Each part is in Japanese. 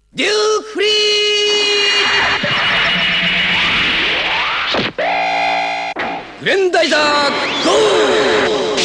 デューフリーグレンダイザーゴー。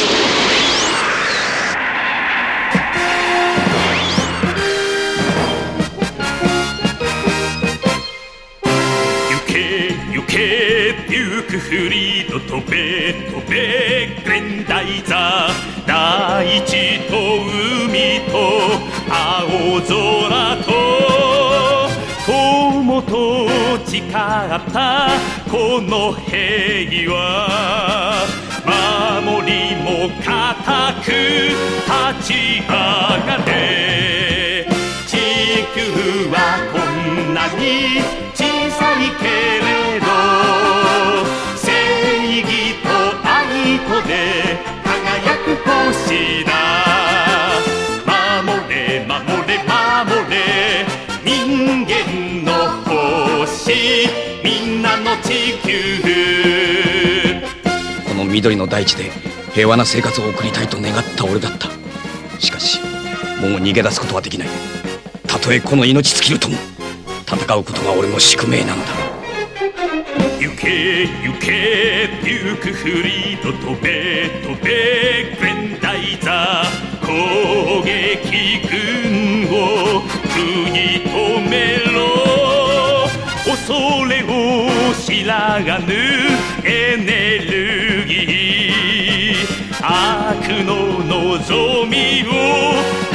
行けデュークフリード、飛べ飛べグレンダイザー。大地と海と青空と友と誓ったこの平和、守りも固く立ち上がれ。地球はこんなに小さいけれど、正義と愛とで輝く星だ。守れ守れ守れ人間の星、みんなの地球。 この緑の大地で平和な生活を送りたいと願った俺だった。しかしもう逃げ出すことはできない。たとえこの命尽きるとも戦うことが俺の宿命なのだ。 行け行けデュークフリード、飛べ飛べグレンダイザー。攻撃軍を食い止めろ。恐れを知らぬエネルギー、悪の望みを